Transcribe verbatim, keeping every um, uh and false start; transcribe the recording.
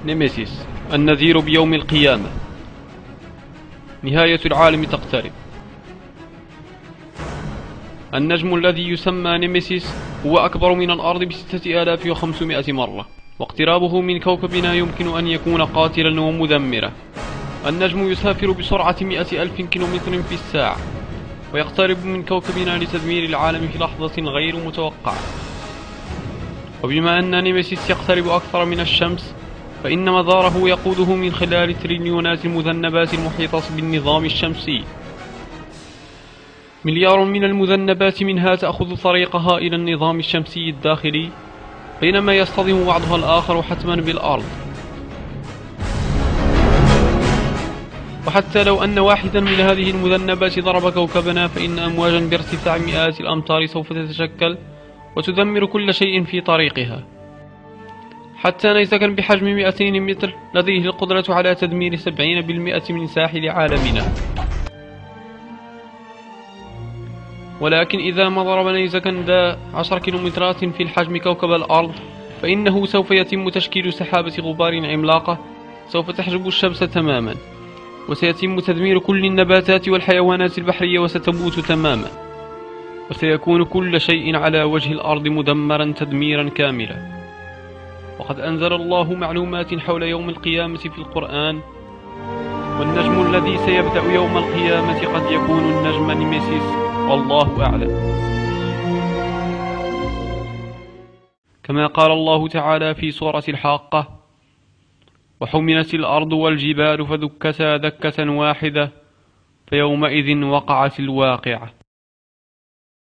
نيميسيس النذير بيوم القيامة. نهاية العالم تقترب. النجم الذي يسمى نيميسيس هو أكبر من الأرض بستة آلاف وخمسمائة مرة، واقترابه من كوكبنا يمكن أن يكون قاتلا ومدمرا. النجم يسافر بسرعة مئة ألف كيلومتر في الساعة، ويقترب من كوكبنا لتدمير العالم في لحظة غير متوقعة. وبما أن نيميسيس يقترب أكثر من الشمس، فإن مداره يقوده من خلال تريليونات المذنبات المحيطة بالنظام الشمسي. مليار من المذنبات منها تأخذ طريقها إلى النظام الشمسي الداخلي، بينما يصطدم بعضها الآخر حتما بالأرض. وحتى لو أن واحدا من هذه المذنبات ضرب كوكبنا، فإن أمواجا بارتفاع مئات الأمتار سوف تتشكل وتدمر كل شيء في طريقها. حتى نيزكا بحجم مئتين متر لديه القدرة على تدمير سبعين بالمئة من ساحل عالمنا. ولكن إذا ما ضرب نيزكا ذا عشر كيلومترات في الحجم كوكب الأرض، فإنه سوف يتم تشكيل سحابة غبار عملاقة سوف تحجب الشمس تماما، وسيتم تدمير كل النباتات والحيوانات البحرية وستموت تماما، وسيكون كل شيء على وجه الأرض مدمرا تدميرا كاملا. وقد أنزل الله معلومات حول يوم القيامة في القرآن، والنجم الذي سيبدأ يوم القيامة قد يكون النجم نيميسيس، والله أعلم. كما قال الله تعالى في سورة الحاقة: وحملت الأرض والجبال فدكتا دكة واحدة فيومئذ وقعت الواقعة.